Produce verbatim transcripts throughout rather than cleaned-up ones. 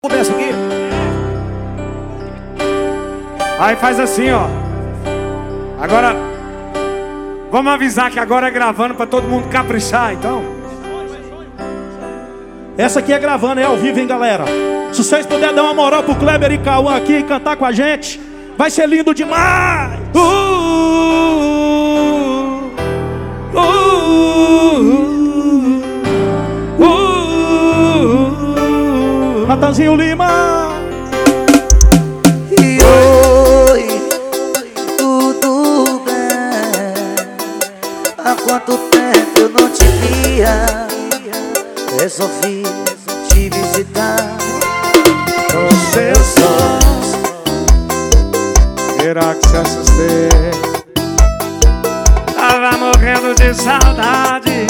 Começa aqui. Aí faz assim, ó. Agora, vamos avisar que agora é gravando pra todo mundo caprichar, então. Essa aqui é gravando, é ao vivo, hein, galera. Se vocês puderem dar uma moral pro Kleber e Cauã aqui e cantar com a gente, vai ser lindo demais. Uh, uh, uh, uh, uh, Natanzinho Lima. Há quanto tempo eu não te via, resolvi te visitar. Nos seus olhos, será que se assustei? Tava morrendo de saudade,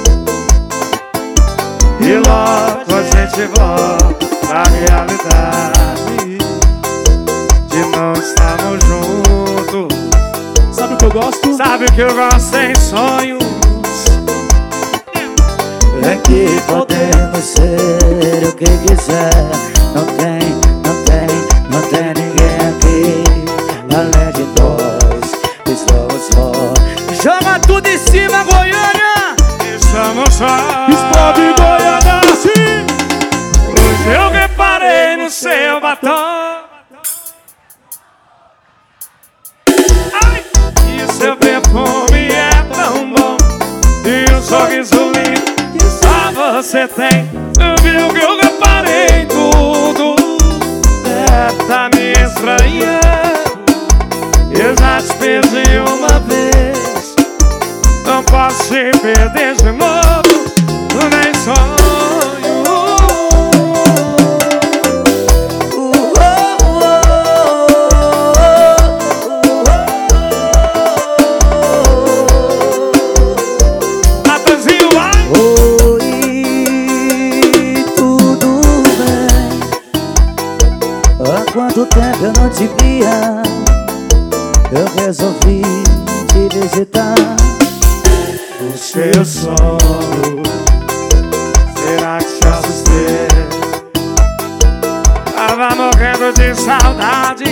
e logo a gente volta pra realidade de não estarmos juntos. Sabe o que eu gosto? Sabe o que eu gosto sem sonhos? É que podemos ser o que quiser. Não tem, não tem, não tem ninguém aqui além de nós. Estamos só. Joga tudo em cima, Goiânia! Estamos só. Explode Goiânia, sim! Hoje eu reparei no seu batom. Seu perfume é tão bom, e um sorriso lindo que só você tem. Viu que eu reparei em tudo, é, tá me estranhando. Eu já te perdi uma vez, não posso te perder de novo, nem sonho. Quanto tempo eu não te via, eu resolvi te visitar. O seu sono, será que te assustei? Tava morrendo de saudade,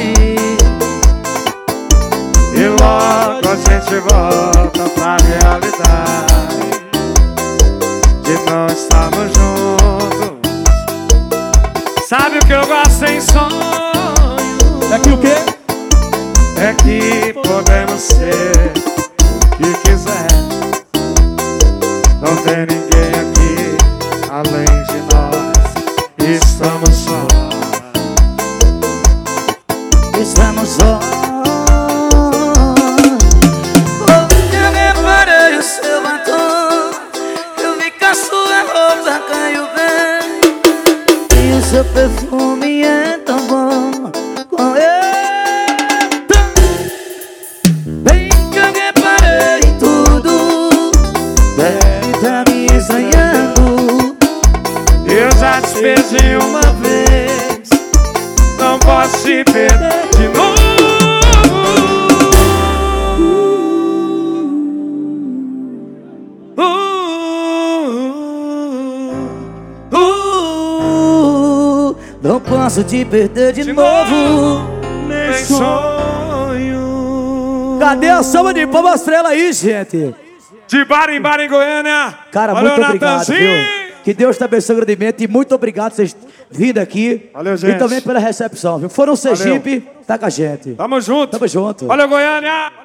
e logo a gente volta pra realidade de não estarmos juntos. Sabe o que eu gosto sem sonho? É que o quê? É que podemos ser o que quiser. Não tem ninguém aqui além de nós. Estamos só. Estamos só. Eu reparei o seu batom, eu vi que a sua roupa caiu bem, e o seu perfume é tão bom. Com eu, bem que eu reparei em tudo, deve tá me estranhando. Eu já te perdi uma vez, não posso te perder de novo. Uh, uh, uh, não posso te perder de, de novo, novo, nem sonho. Cadê a samba de palma estrela aí, gente? De bar em bar em Goiânia. Cara, Valeu, muito obrigado, Natanzinho. viu? Que Deus te abençoe grandemente e muito obrigado por vocês virem aqui. Valeu, gente. E também pela recepção, viu? Foram Sergipe, tá com a gente. Tamo junto. Tamo junto. Valeu, Goiânia.